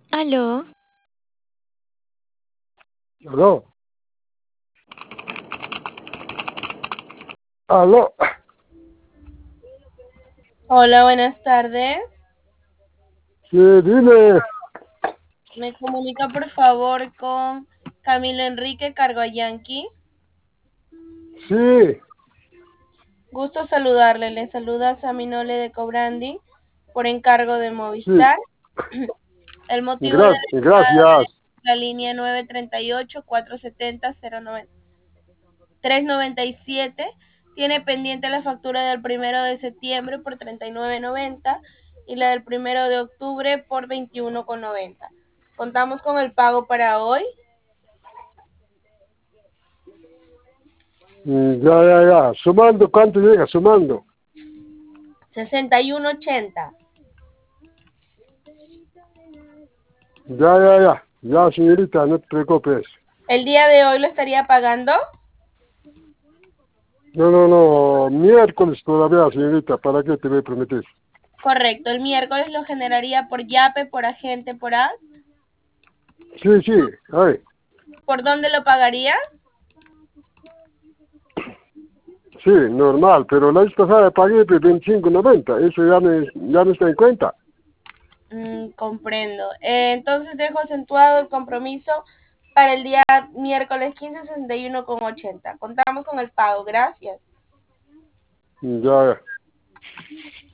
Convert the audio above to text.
Aló, Aló, aló, Hola, buenas tardes. sí, dime, Me comunica por favor con Camilo Enrique Cargoyanqui. sí, Gusto saludarle. Le saluda Saminole de Cobrandi por encargo de sí, Movistar. El motivo de la llamada gracias. es la línea 938-470-397. Tiene pendiente la factura del 1 de septiembre por 39.90 y la del 1 de octubre por 21.90. Contamos con el pago para hoy. Ya, sumando, ¿cuánto llega? Sumando. 61.80. Ya, señorita, no te preocupes. ¿El día de hoy lo estaría pagando? No, miércoles todavía, señorita, ¿para qué te voy a prometer? Correcto, el miércoles lo generaría por Yape, por agente, por AD. Sí, ay, ¿Por dónde lo pagaría? sí, normal, pero la vez pasada pagué pues, 25.90, eso ya no está en cuenta. Comprendo. Entonces dejo acentuado el compromiso para el día miércoles 15, 61.80. Contamos con el pago. Gracias. Ya.